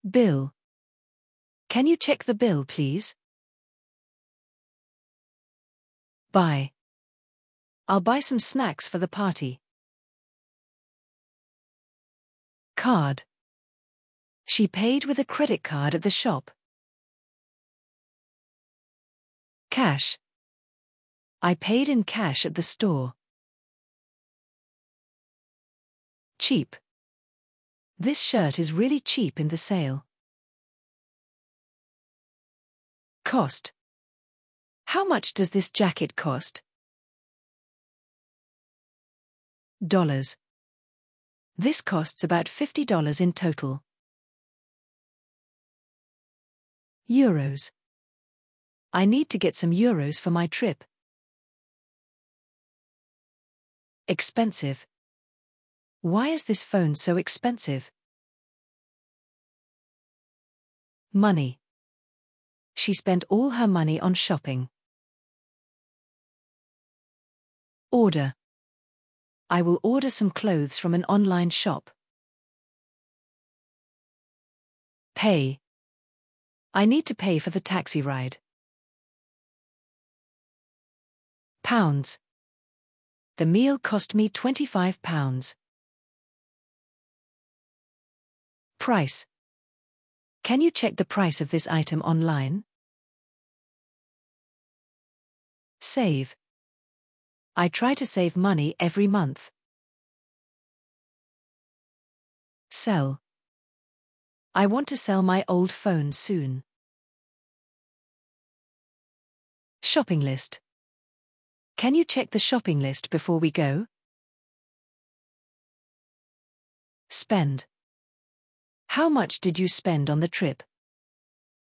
Bill. Can you check the bill, please? Buy. I'll buy some snacks for the party. Card. She paid with a credit card at the shop. Cash. I paid in cash at the store. Cheap. This shirt is really cheap in the sale. Cost. How much does this jacket cost? Dollars. This costs about $50 in total. Euros. I need to get some euros for my trip. Expensive. Why is this phone so expensive? Money. She spent all her money on shopping. Order. I will order some clothes from an online shop. Pay. I need to pay for the taxi ride. Pounds. The meal cost me £25. Price. Can you check the price of this item online? Save. I try to save money every month. Sell. I want to sell my old phone soon. Shopping list. Can you check the shopping list before we go? Spend. How much did you spend on the trip?